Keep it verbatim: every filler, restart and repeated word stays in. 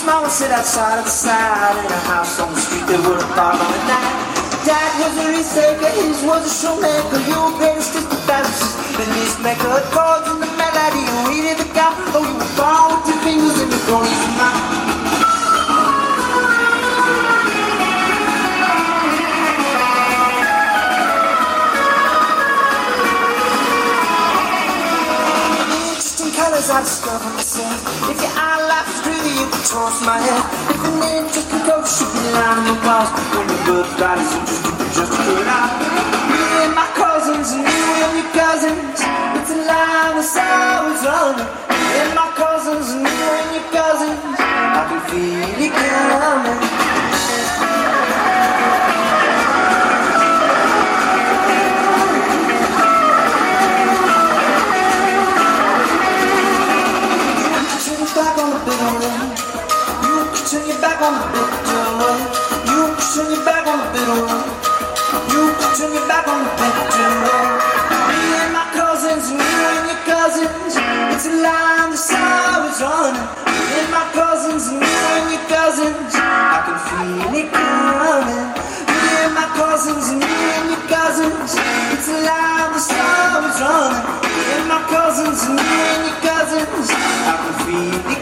mama sit outside of the side in a house on the street that would have thought on the night. Dad was a risk taker, his was a showmaker. You were greatest just a fastest, the least maker. The chords and the melody, you needed the guy. Oh, you were born with your fingers in the corners of your mouth. Colors I discover myself. If your eyelash dreamy, you can toss my head. If your name just can go, should be lying on the walls. When your good body's just you can just put out. Me and my cousins, and you and your cousins. It's a line that's always running. Me and my cousins, and you and your cousins. I can feel it coming. Back on the big one. You turn your back on the big one. You turn your back on the big one. You turn your back on the big one. Me and my cousins, and you and your cousins. It's a line that's always running. Me and my cousins, and you and your cousins. I can feel it coming. Me and my cousins, and you and your cousins. It's a line that's always running. Me and my cousins, and you and your cousins. I can feel it.